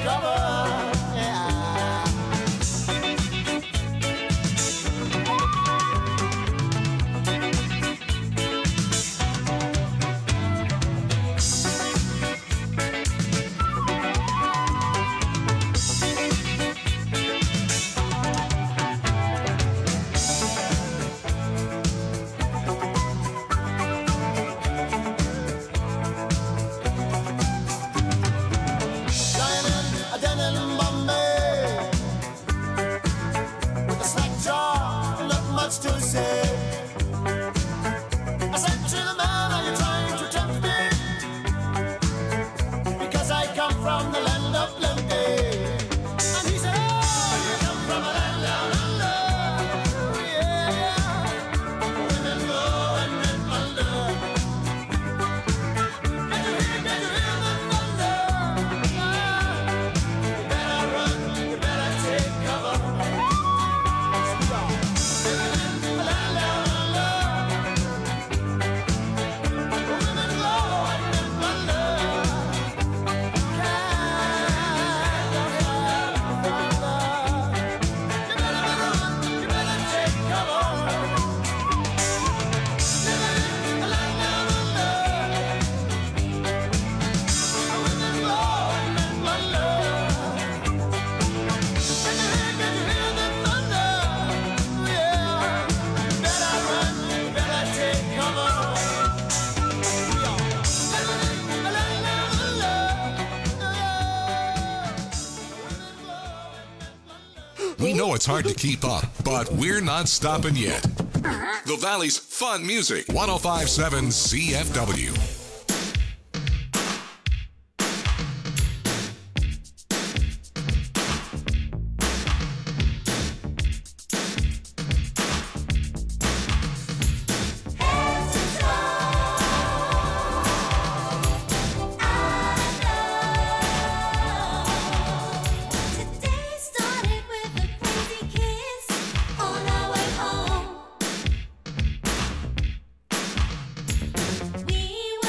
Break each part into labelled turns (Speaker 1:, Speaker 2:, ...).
Speaker 1: We know it's hard to keep up, but we're not stopping yet. The Valley's fun music, 105.7 CFW.
Speaker 2: We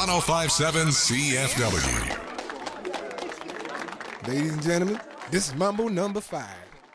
Speaker 1: 1057 CFW.
Speaker 2: Ladies and gentlemen, this is Mambo number 5.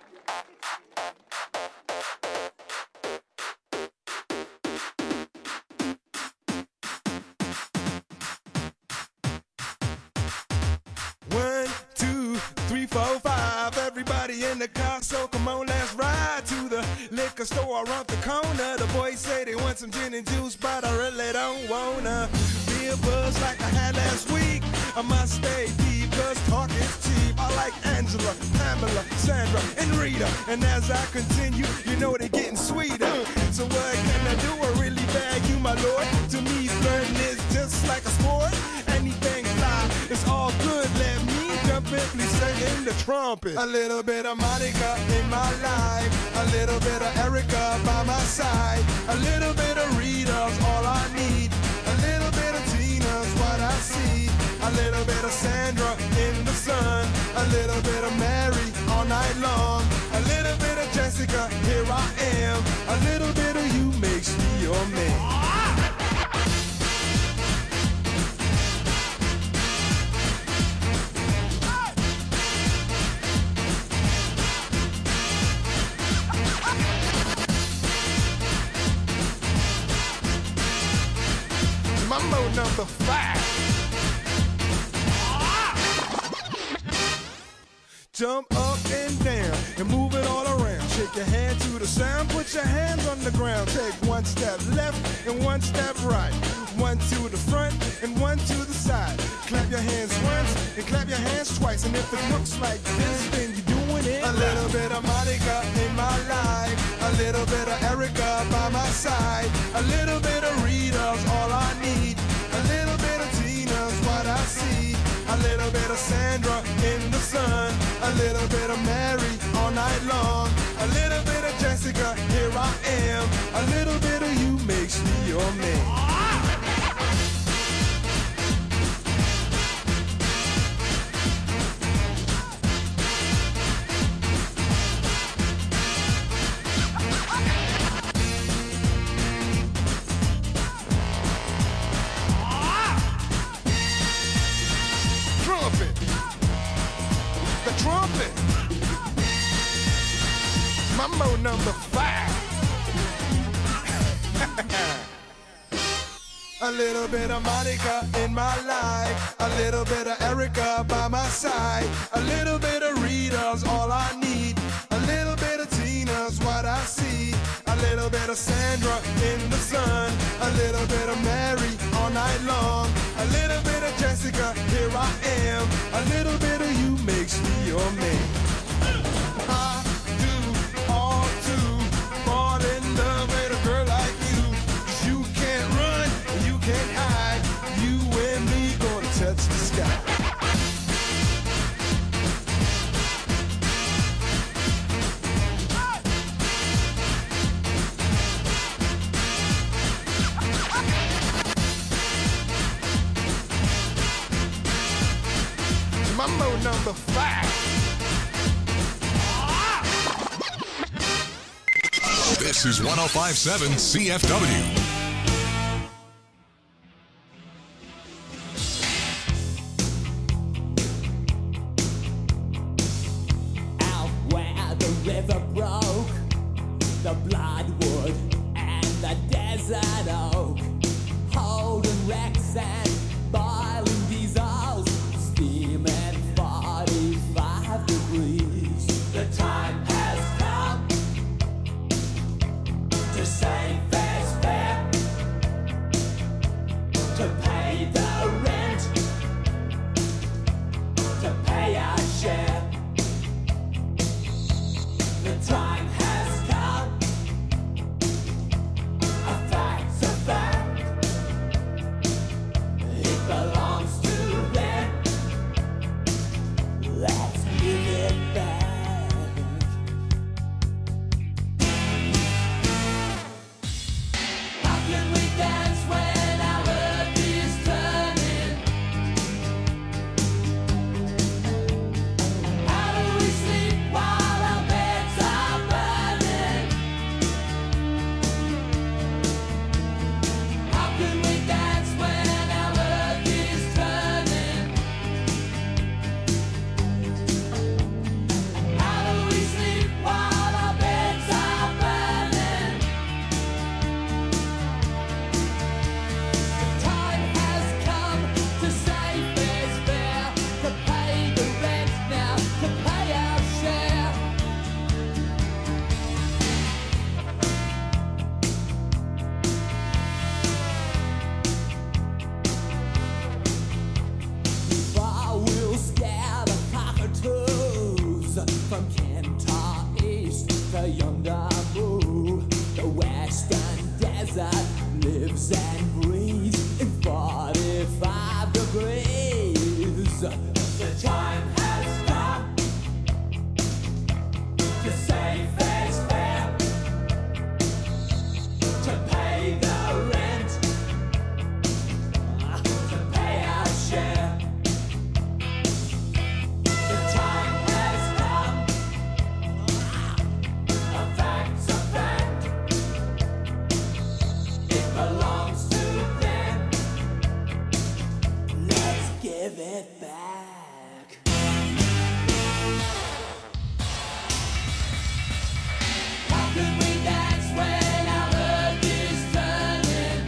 Speaker 2: One, two, three, four, five. Everybody in the car, so come on, let's ride to the liquor store around the corner. The boys say they want some gin and juice, but I really don't wanna be a buzz like I had last week. I must stay deep, cause talk is cheap. I like Angela, Pamela, Sandra, and Rita. And as I continue, you know they're getting sweeter. So what can I do? I really bag you, my lord. To me, flirting is just like a sport. Anything fly, it's all good. Let me jump in, please sing in the trumpet. A little bit of Monica in my life, a little bit of Erica by my side, a little bit of Rita's all I need, a little bit of Tina's what I see, a little bit of Sandra in the sun, a little bit of Mary all night long, a little bit of Jessica, here I am, a little bit of you makes me your man. Mambo number 5. Jump up and down and move it all around. Shake your hand to the sound, put your hands on the ground. Take one step left and one step right. One to the front and one to the side. Clap your hands once and clap your hands twice. And if it looks like this, then you're doing it. A little bit of Monica in my life, a little bit of Erica by my side, a little bit of Rita's all I need, a little bit of Tina's what I see, a little bit of Sandra in the sun, a little bit of Mary all night long, a little bit of Jessica, here I am, a little bit of you makes me your man. Trumpet. Mambo number 5. A little bit of Monica in my life, a little bit of Erica by my side, a little bit of Rita's all I need, a little bit of Tina's what I see, a little bit of Sandra in the sun, a little bit of Mary all night long, a little bit of Jessica, here I am, a little bit of you makes me your man. I do all to fall in love with a girl like you. 'Cause you can't run, you can't hide. You and me gonna touch the sky. Mambo number 5.
Speaker 1: This is 1057 CFW.
Speaker 3: Out where the river broke, the bloodwood and the desert oak, holding wrecks and boiling diesels, steaming 45 degrees. The time has come to say fair's fair, to pay the rent, to pay our share. The time has come, a fact's a fact. yonder moon. The western desert lives and breathes in 45 degrees. The time has come to say fair's fair, to pay the rent, to pay our share. The time has come, a fact's a fact, it belongs to them. Let's give it back. How can we dance when our earth is turning?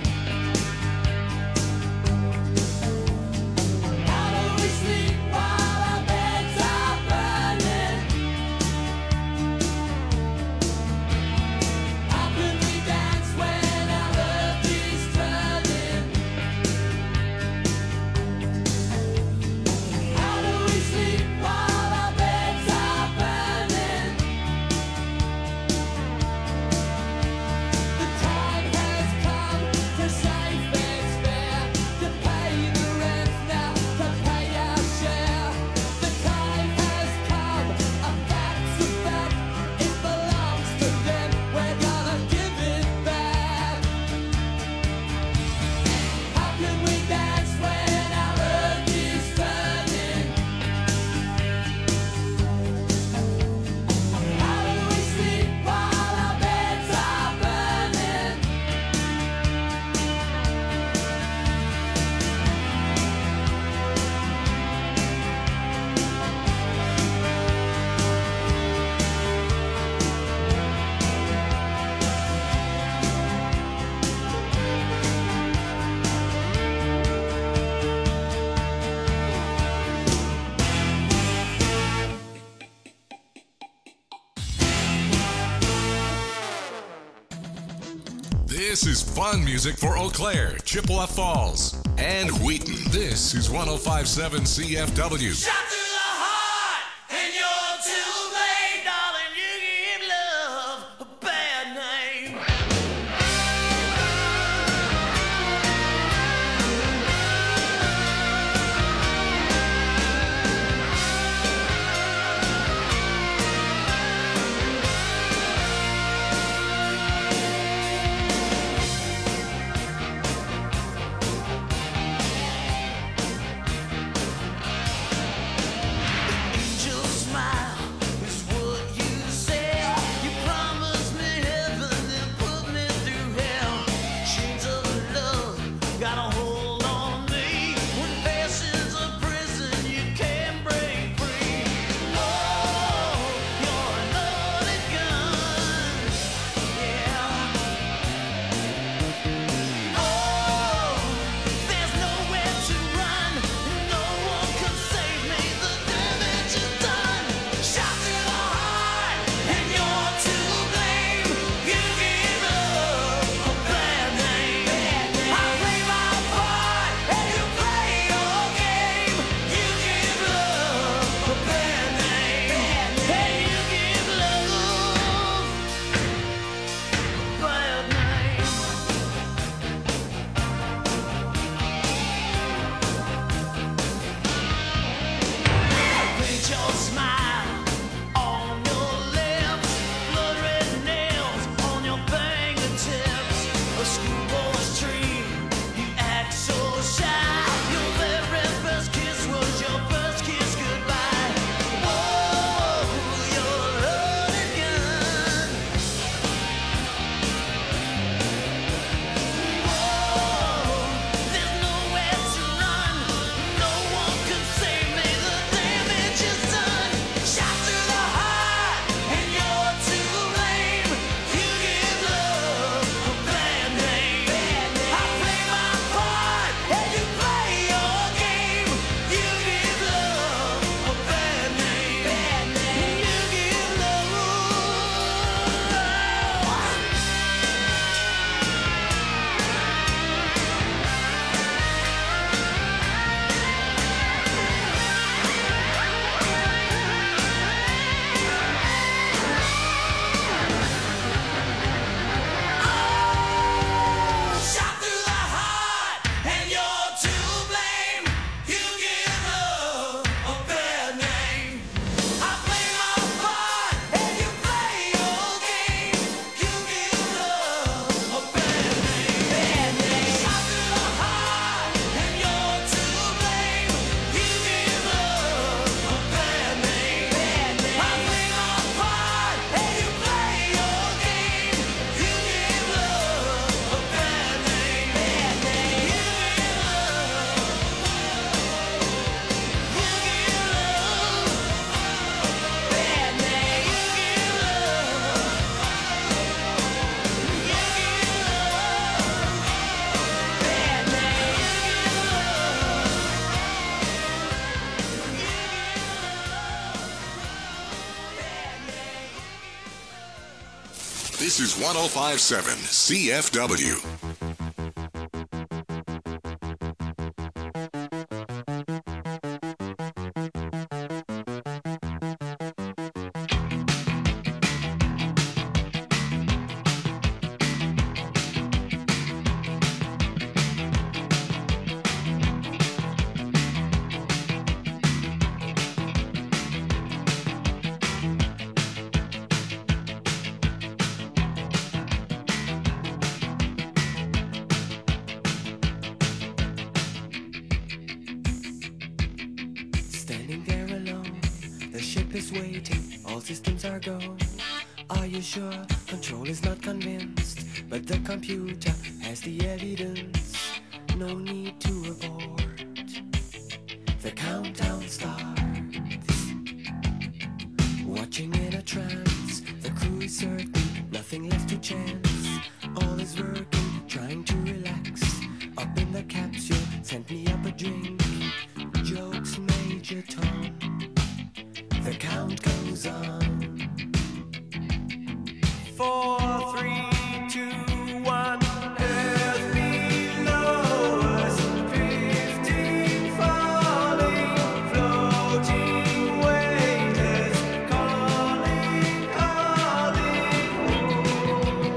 Speaker 3: How do we sleep while our beds are burning? How can we dance when our earth is turning? How do we sleep while our beds are burning? The time has come to say fair's fair, to pay the rent now, to pay our share. The time has come, a fact's a fact, it belongs to them, we're gonna give it back. How can we dance when our earth is turning? How do we sleep while our beds are burning?
Speaker 1: This is fun music for Eau Claire, Chippewa Falls, and Wheaton. This is 1057 CFW.
Speaker 4: Shot through the heart, and you're too late, darling. You give love a bad name.
Speaker 1: This is 105.7 CFW.
Speaker 5: Standing there alone, the ship is waiting, all systems are go. Are you sure? Control is not convinced, but the computer has the evidence. No need to abort. The countdown starts. Watching in a trance, the crew is certain, nothing left to chance. All is working, trying to relax. Up in the capsule, sent me up a drink. Jokes, Major Tom. The count goes on. 4, 3, 2, 1. Earth below us, drifting, falling, floating, weightless, calling, calling home.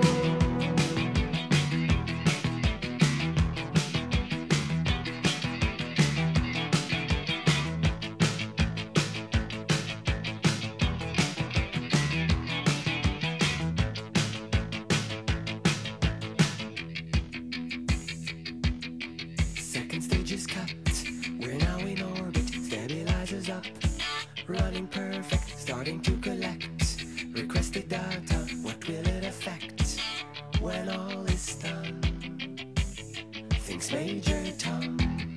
Speaker 5: Second stage is cut. We're now in orbit. Stabilizers up. Running perfect. Starting to collect. Requested data. What will it affect when all is done? Thinks Major Tom.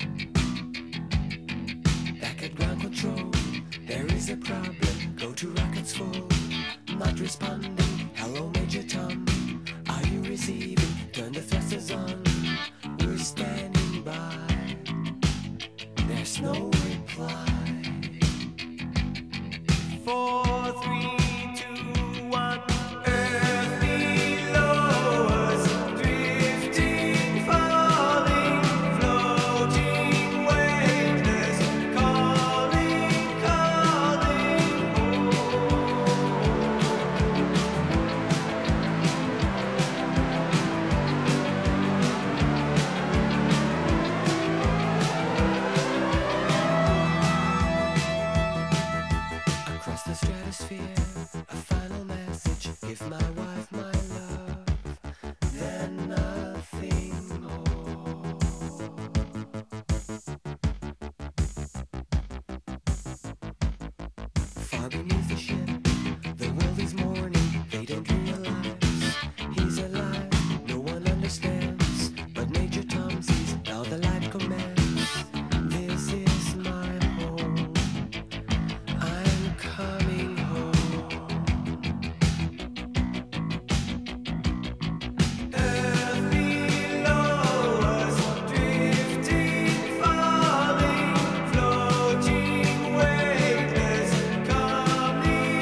Speaker 5: Back at ground control. There is a problem. Go to rockets full. Not responding. Hello, Major Tom. Are you receiving? Turn the thrusters on. We're standing by. There's no reply. 4, 3, 2, 1. Earth below us, drifting, falling, floating, weightless, calling, calling home. Across the stratosphere, a final message. Give my wife my love, then nothing more. Far beneath the ship, the world is mourning. They don't realize he's alive. No one understands, but Major Tom sees now the light commands. This is my home. I'm coming home. Earth below us, drifting, falling, floating, weightless, coming,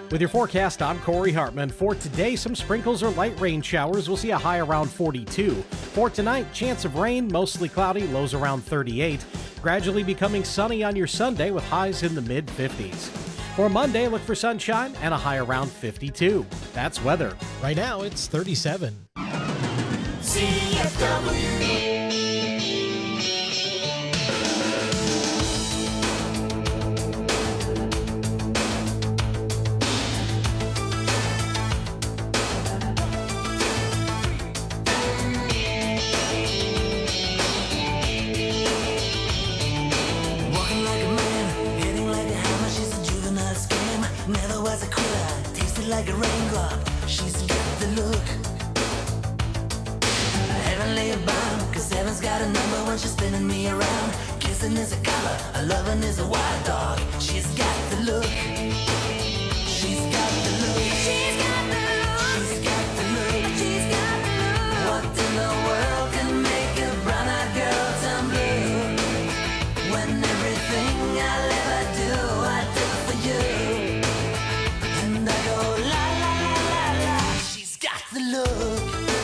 Speaker 6: With your forecast, I'm Corey Hartman. For today, some sprinkles or light rain showers. We'll see a high around 42. For tonight, chance of rain, mostly cloudy, lows around 38. Gradually becoming sunny on your Sunday with highs in the mid-50s. For Monday, look for sunshine and a high around 52. That's weather.
Speaker 7: Right now, it's 37.
Speaker 4: CFW.
Speaker 8: Like a raindrop, she's got the look. Heavenly bound, cause heaven's got a number when she's spinning me around. Kissing is a color, a loving is a wild dog. She's got the look. She's got the look. She's got the look. She's got the look. She's got the look. What in the world can make a brown-eyed girl turn blue? When everything I'll ever do, I do for you. And I go la la la la la. She's got the look.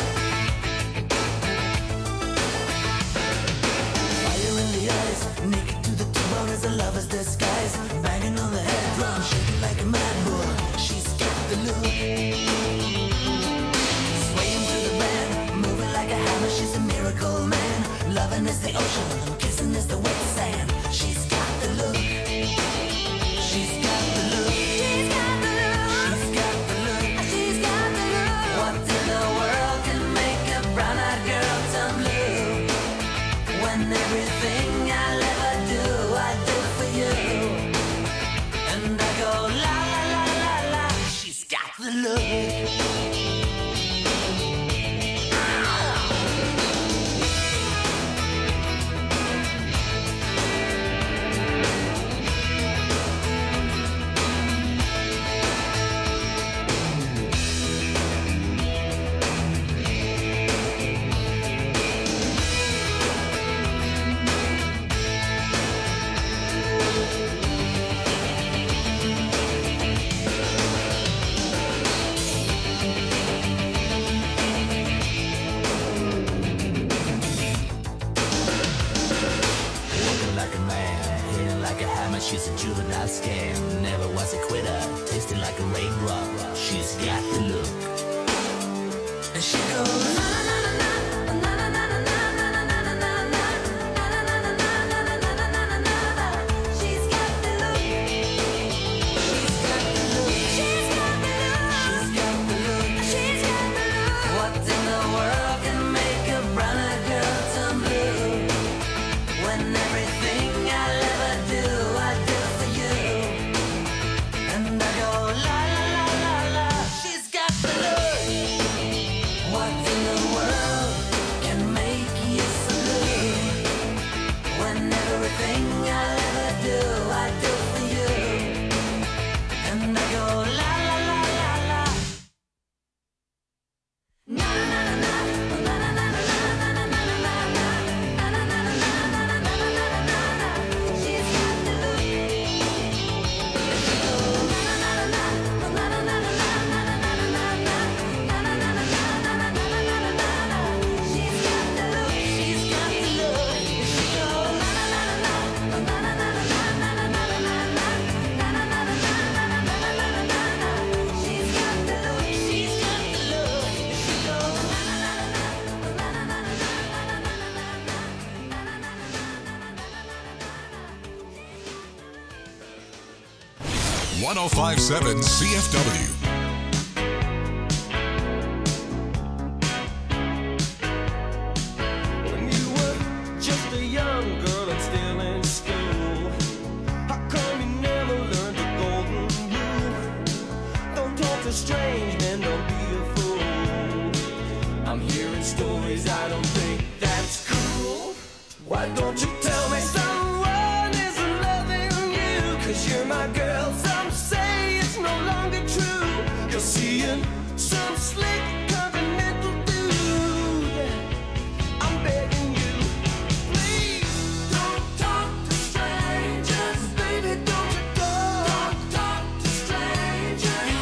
Speaker 8: Fire in the eyes, naked to the bone as a lover's disguise. Banging on the head drum, shaking like a mad bull. She's got the look. Swaying through the band, moving like a hammer. She's a miracle man. Loving is the ocean, kissing is the wet sand. She's got the look. She's got the look. She's got the look. She's got the look. She's got the look. What in the world can make a brown-eyed girl turn blue? When everything I'll ever do, I do for you. And I go la la la la la. She's got the look. Like a man, hitting like a hammer. She's a juvenile scam. Never was a quitter, tasting like a raindrop. She's got the look. And she goes na na na na na na na na na na na na na na na. She's got the look. She's got the look. She's got the look. She's got the look. She's got the look. What in the world can make a brown-eyed girl turn blue? When everything I'll ever do, I do for you. And I go la la la la la. She's got the look. What in the world can make you so blue? When everything I'll ever do, I do for you. And I go la la la la la. Na na na na na na na na na na na na. She's got the look. She's got the look. She goes na na na na na na na na na na na na na. She's got the look. She's got the look. She goes na na na na na na na na na.
Speaker 1: 1057 CFW.
Speaker 2: When you were just a young girl and still in school, how come you never learned the golden rule? Don't talk to strange men, don't be a fool. I'm hearing stories, I don't think that's cool. Why don't you tell me someone is loving you? 'Cause you're my girl, some say it's no longer true. You're seeing some slick continental dude. I'm begging you, please don't talk to strangers. Baby, don't you go. Don't talk to strangers.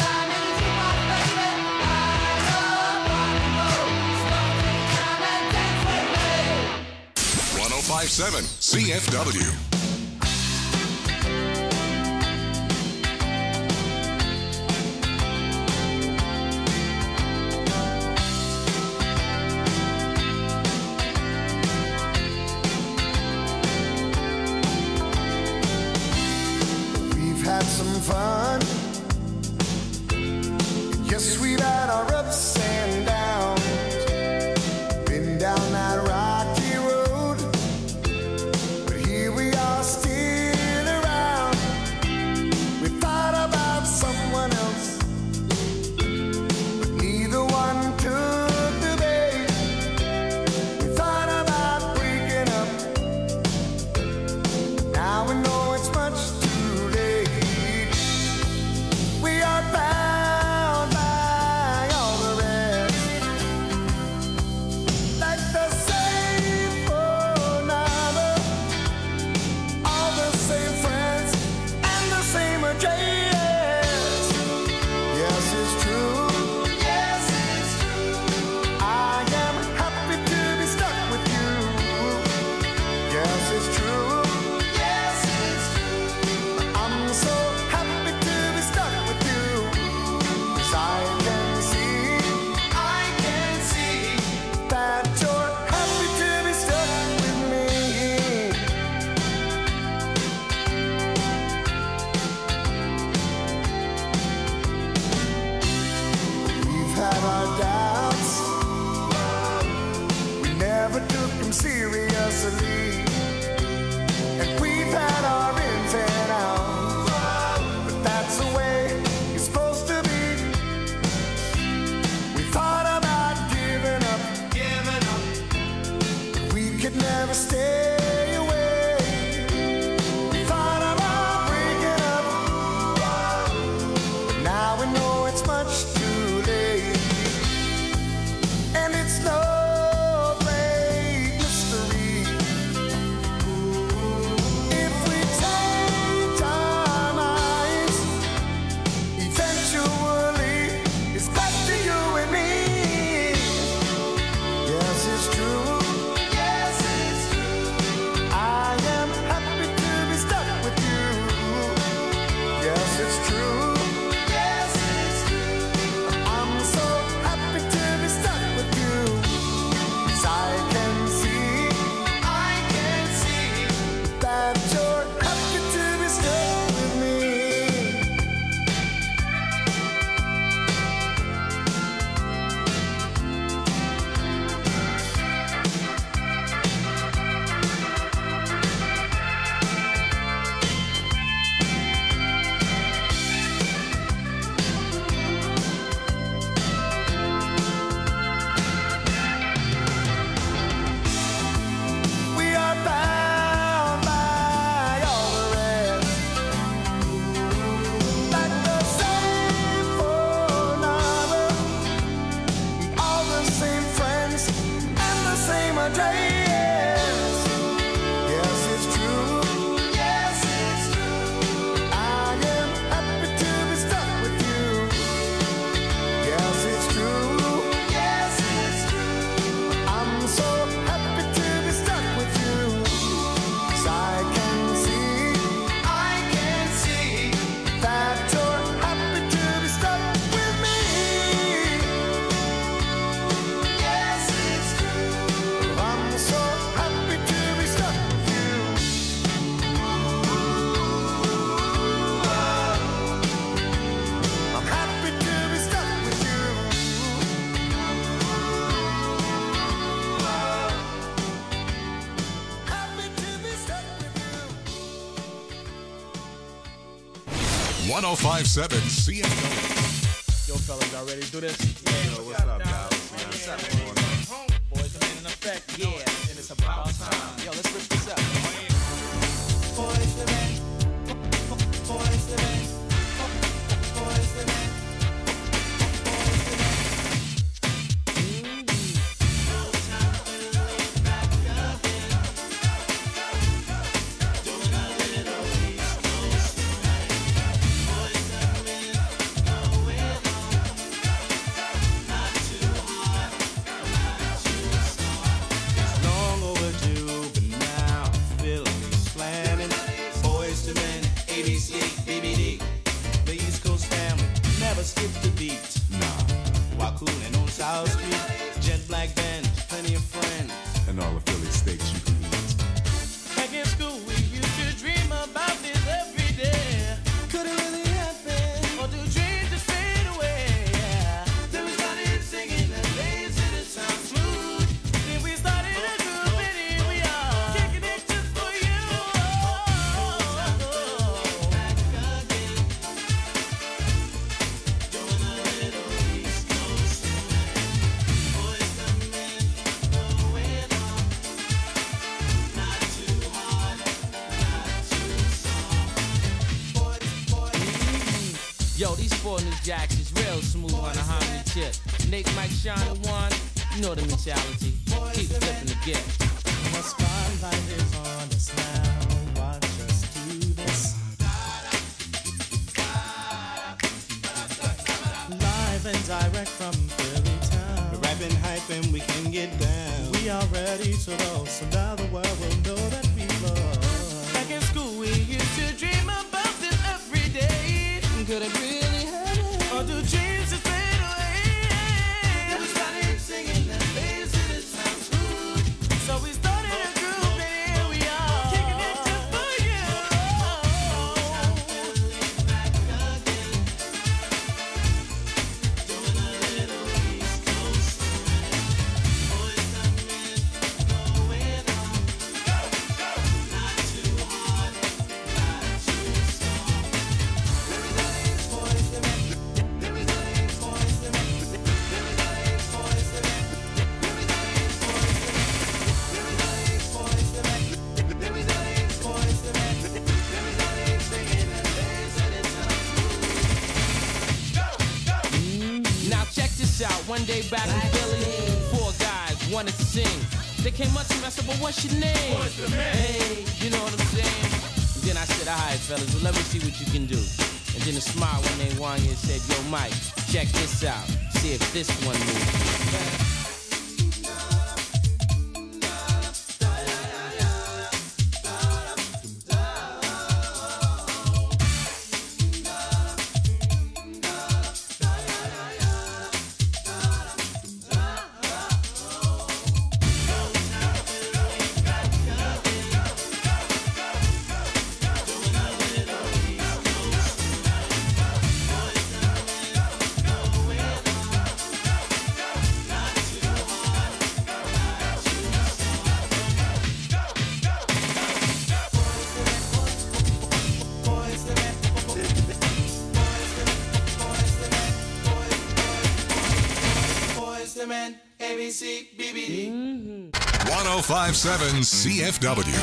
Speaker 3: time in the jukebox, baby. I love rock and roll. Smoke, take time and dance with me.
Speaker 1: 1057 CFW.
Speaker 9: We've had some fun. Yes, we've had our ups and downs. Been down that rocky road, but here we are Yes, it's true. Yes, it's true. I'm so happy to be stuck with you. 'Cause I can see that you're happy to be stuck with me. We've had our doubts, we never took them seriously, and we've had our ins and outs, but that's the way it's supposed to be. We thought about giving up, we could never stay away. We thought about breaking up, but now we know it's much too late. And it's no great mystery. If we change our minds, eventually it's back to you and me. Yes, it's true. Yes, it's true. I am happy to be stuck with you. Yes, it's true. Yes, it's true. I'm so happy to be stuck with you. 'Cause I can see that you're happy to be stuck with me. We are bound by all the rest, like the same for another, all the same friends and the same address. Yes, it's true. Yes, it's true. I am happy to be stuck with you. Yes, it's true. Yes, it's true. I'm so happy to be stuck with you. 'Cause I can see that you're happy to be stuck with me. Yes, it's true. I'm so happy to be stuck with you. I'm happy to be stuck with you. Happy to be stuck with you.
Speaker 1: 1057 CFW.
Speaker 10: Yo, fellas, y'all ready to do this?
Speaker 11: Yo, what's up, guys? What's up,
Speaker 10: Boys, I'm in effect. Yeah, and it's about time. Yo, let's rip this up.
Speaker 11: Long overdue, but now I'm feeling me slamming. Boys to men, ABC, BBD. The East Coast family never skip the beat. Nah, while cooling on South Street, jet black band, plenty of friends, and all the Philly steaks you can eat.
Speaker 10: Back in school, we used to dream about this every day. Could it really happen? Or do dreams just fade away? Then we started singing the days of the sound smooth. Then we started a group and here we are, kicking it just for you. Back again, doing a little East Coast swing. Boys come in, going on. Not too hard, not too soft. Yo, these four new jacks is real smooth on a harmony tip. Nick, Mike, Sean, and one, you know the mentality. Keep flipping the gift.
Speaker 7: The spotlight is on us now. Watch us do this. Live and direct from Philly town.
Speaker 11: The rapping hype and we can get down.
Speaker 7: We are ready to roll, so now the world will know that we
Speaker 10: back in Philly, 4 guys wanted to sing. They came up to me, I said, but what's your name?
Speaker 4: What's the name?
Speaker 10: Hey, you know what I'm saying? And then I said, all right, fellas, well, let me see what you can do. And then a smart one named Wanya said, yo, Mike, check this out. See if this one moves.
Speaker 4: ABC, BBD.
Speaker 1: 1057 CFW.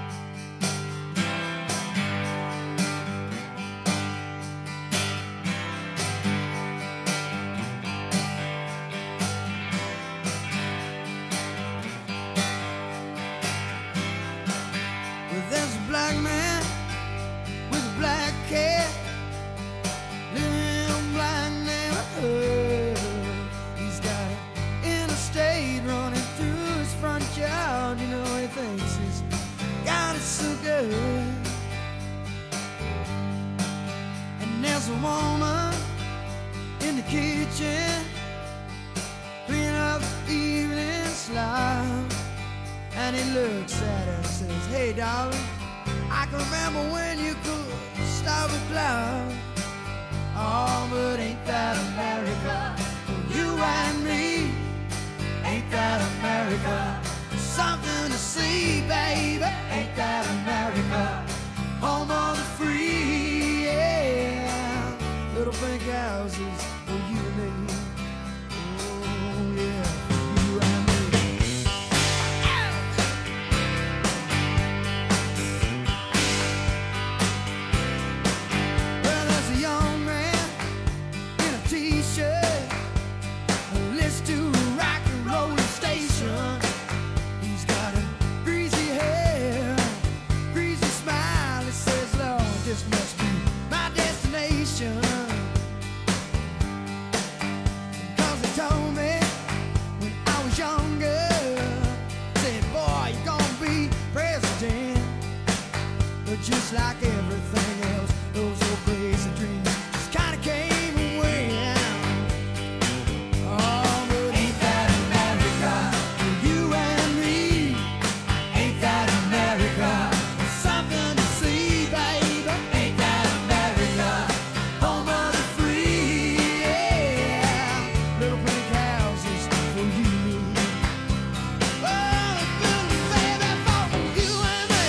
Speaker 9: Well, there's a black man with a black cat living in a black neighborhood. He's got an interstate running through his front yard. You know, he thinks he's got it so good. And there's a woman in the kitchen cleaning up the evening slime. And he looks at her and says, hey, darling, I can remember when you could stop a cloud. Oh, but ain't that America? For you and me, ain't that America? Something to see, baby, ain't that America? Home of the free, yeah. Little pink houses for you and me. Oh, yeah, for you and me. Well, there's a young man in a t-shirt who listens to a rock and roll station. He's got a greasy hair, greasy smile. He says, Lord, this must be my destination. 'Cause they told me when I was younger, said, boy, you're gonna be president. But just like everything else, those old crazy dreams just kinda came and went. Oh, but ain't that America? For you and me, ain't that America? Something to see, baby, ain't that America? Home of the free, yeah. Little pink houses for you. Oh, building, baby, for you and me.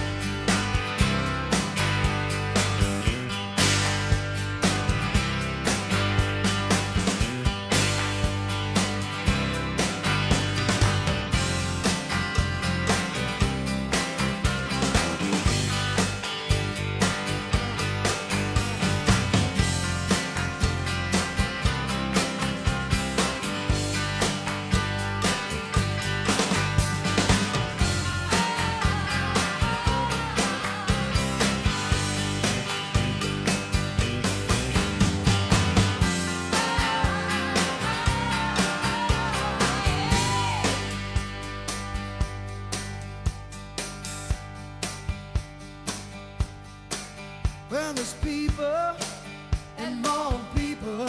Speaker 9: Well, there's people and more people.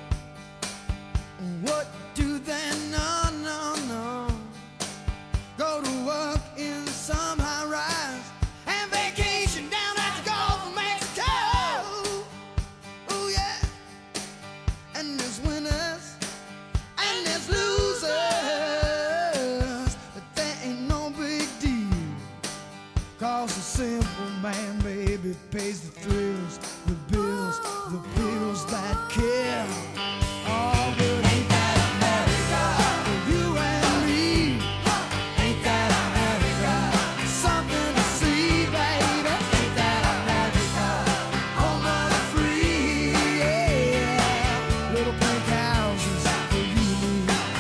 Speaker 9: What do they know? No, no. Go to work in some high rise and vacation down at the Gulf of Mexico. Oh, yeah. And there's winners and there's losers. But that ain't no big deal. 'Cause the simple man, baby, pays the thrills, the bills that kill. Oh, but ain't that America? For you and me, ain't that America? Something to see, baby, ain't that America? Home of the free, yeah. Little pink houses for you and me.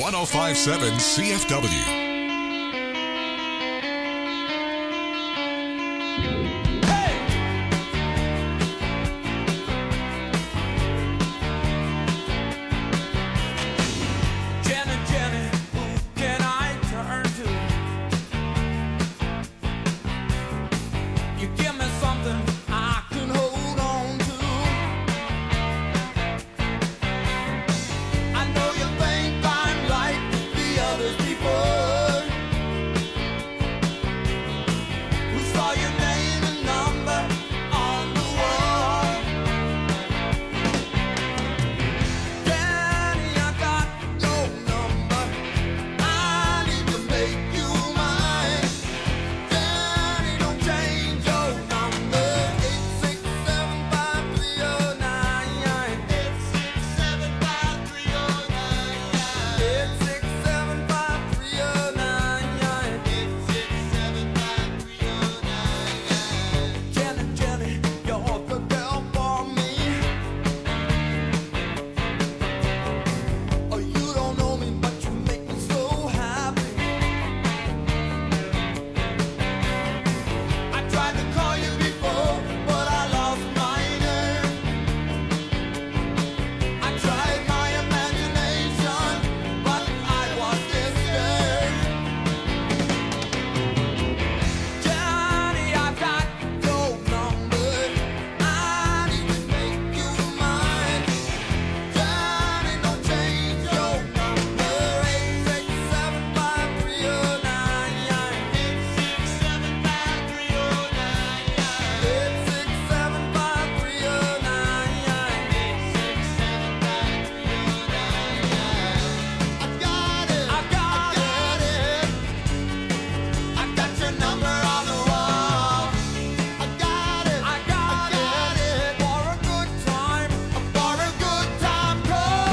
Speaker 1: 1057 CFW.
Speaker 10: Jenny, Jenny, who can I turn to? You give me something I can hold on to. I know you think I'm like the others before. We saw your name and number on the wall. Jenny, I got your number. I need to make you mine. Jenny, don't change your number. 8675309. 8675309. Jenny, Jenny, you're the girl for me. Oh, you don't know me, but you make me so happy. I tried to call you before, but I lost my nerve. I tried my imagination, but I was disturbed. Johnny, I've got your number. I need to make you mine. Johnny, don't change your number. 8675309. I got it. I got your number on the wall. I got it. For a good time call.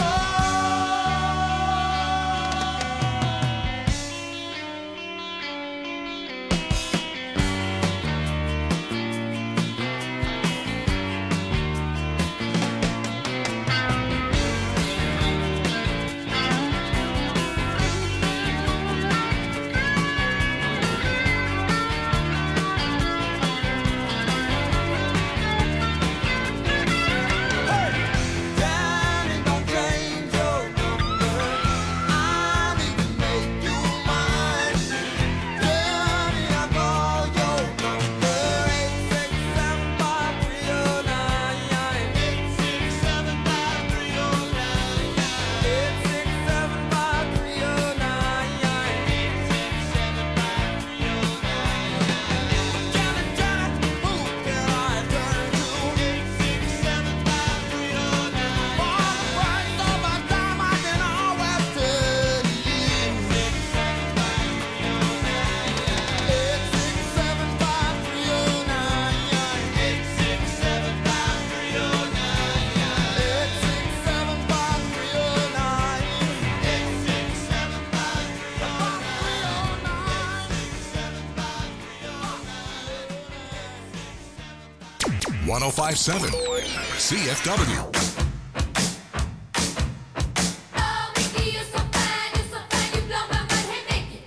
Speaker 10: Danny, don't change your number. I need to make you mine. Danny, I call your number. 8675309. Jenny, Jenny, who can I turn to? For the price of my time, I can always tell you.
Speaker 1: 1057 CFW.
Speaker 12: Oh, Mickey, you're so fine, you blow my mind. Hey, Mickey,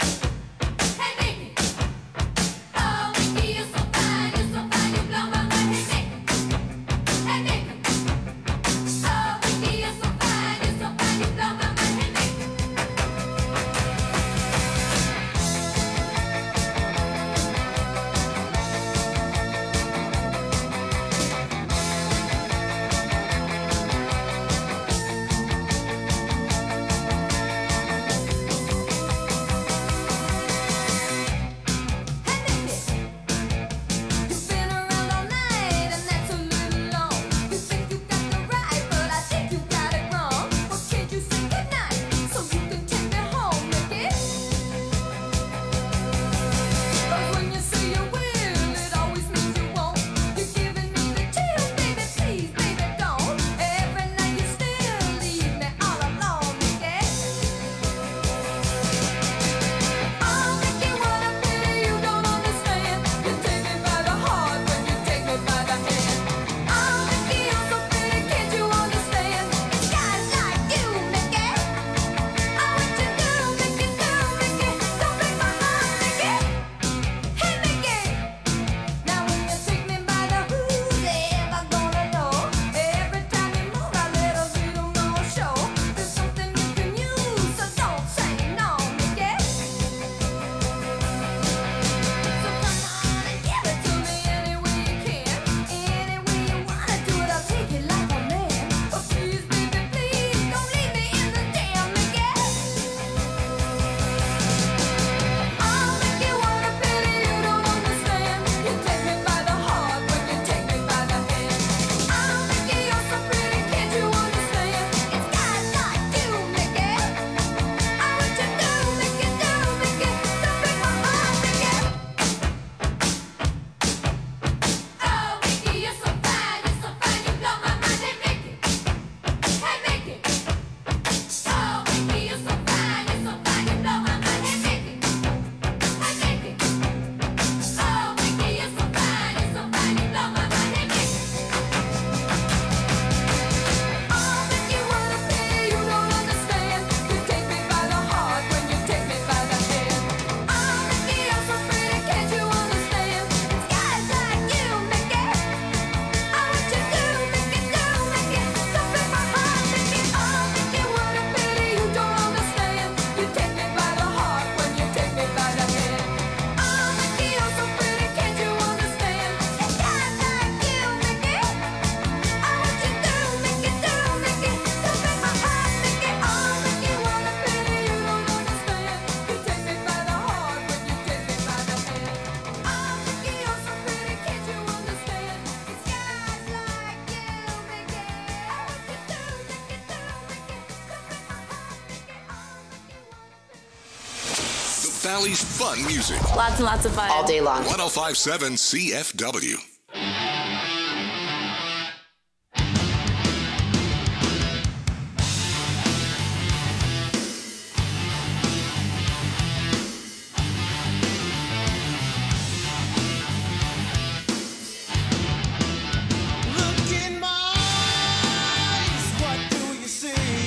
Speaker 12: oh, Mickey, you're so fine, you blow my mind. Hey, Mickey, oh, Mickey, you're so fine, you blow my mind. Hey, Mickey.
Speaker 1: Valley's fun music.
Speaker 13: Lots and lots of fun. All day long.
Speaker 1: 1057 CFW.
Speaker 10: Look in my eyes, what do you see?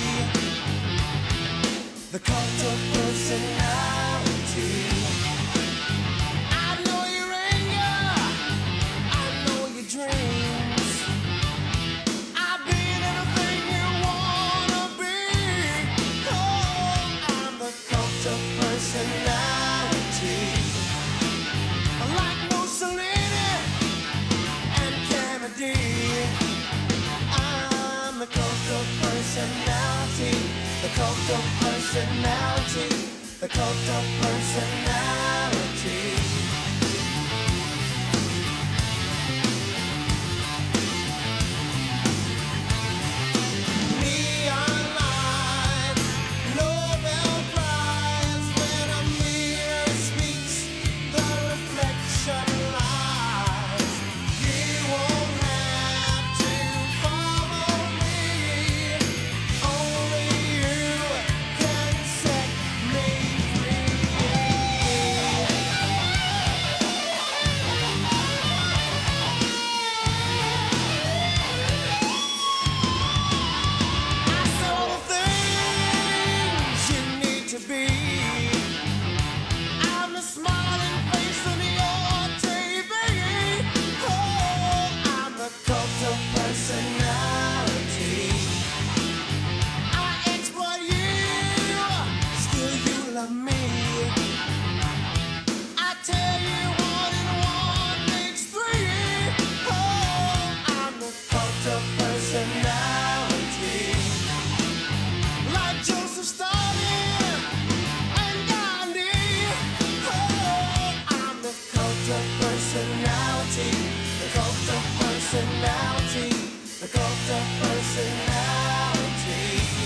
Speaker 10: The cult of personality. I know your anger, I know your dreams. I've been anything you wanna be. Oh, I'm the cult of personality. Like Mussolini and Kennedy, I'm the cult of personality, the cult of personality, the cult of personality. Neon lights, Nobel Prize, when a mirror speaks, the reflection lies. You won't have to follow me, only you can set me free. I saw the things you need to be. I'm the smiling face on your TV. Oh, I'm the cult of personality. I exploit you, still you love me. I tell you 1 and 1 makes 3. Oh, I'm the cult of personality. Like Joseph Stalin and Gandhi. Oh, I'm the cult of personality. The cult of personality. The cult of personality.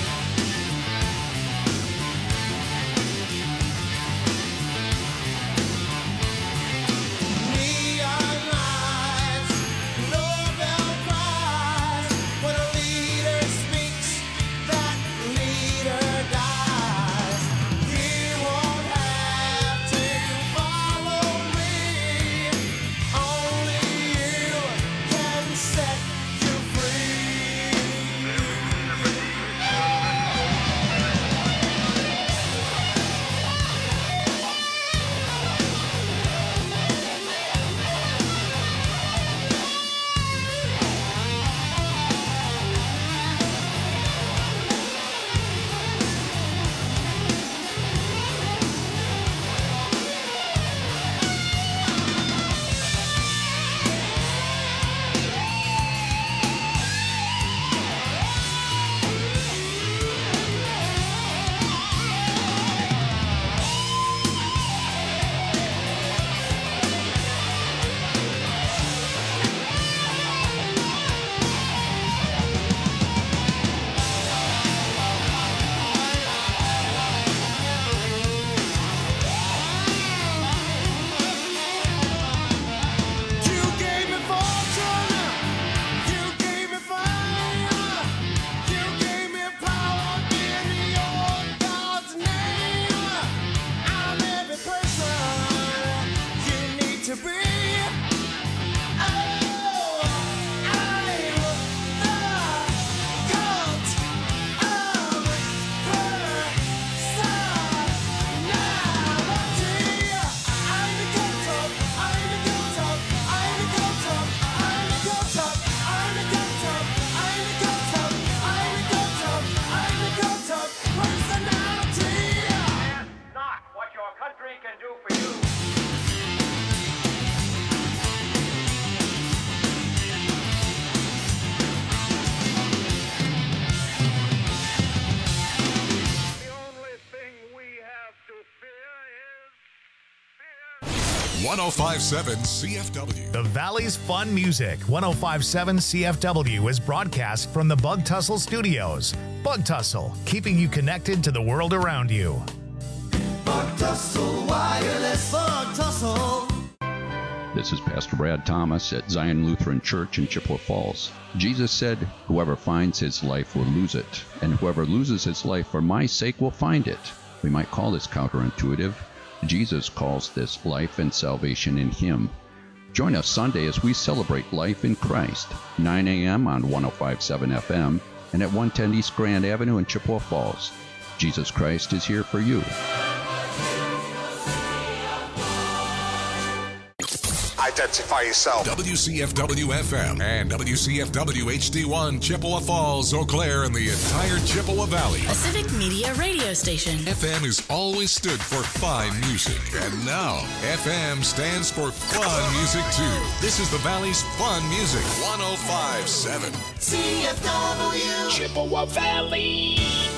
Speaker 10: Neon lights, Nobel Prize. When a leader speaks, that leader dies. You won't have to follow me, only you can set you free. You gave me fortune, you gave me fame, you gave me power in your God's name. I'm every person you need to be. Oh, I'm the cult of personality. I'm the cult of, I'm the cult of, I'm the cult of, I'm the cult of, I'm the cult of, I'm the cult of, I'm the cult of, I'm the cult of personality.
Speaker 14: Ask not what your country can do for you.
Speaker 1: 1057 CFW.
Speaker 15: The Valley's fun music. 1057 CFW is broadcast from the Bug Tussle Studios. Bug Tussle, keeping you connected to the world around you.
Speaker 9: Bug Tussle Wireless. Bug Tussle.
Speaker 16: This is Pastor Brad Thomas at Zion Lutheran Church in Chippewa Falls. Jesus said, "Whoever finds his life will lose it, and whoever loses his life for my sake will find it." We might call this counterintuitive. Jesus calls this life and salvation in him. Join us Sunday as we celebrate life in Christ, 9 a.m. on 105.7 FM and at 110 East Grand Avenue in Chippewa Falls. Jesus Christ is here for you.
Speaker 1: Identify yourself. WCFW FM and WCFW HD1 Chippewa Falls, Eau Claire, and the entire Chippewa Valley.
Speaker 17: A civic media radio station.
Speaker 1: FM has always stood for fine music, and now FM stands for fun music too. This is the Valley's fun music, 105.7
Speaker 9: CFW
Speaker 4: Chippewa Valley.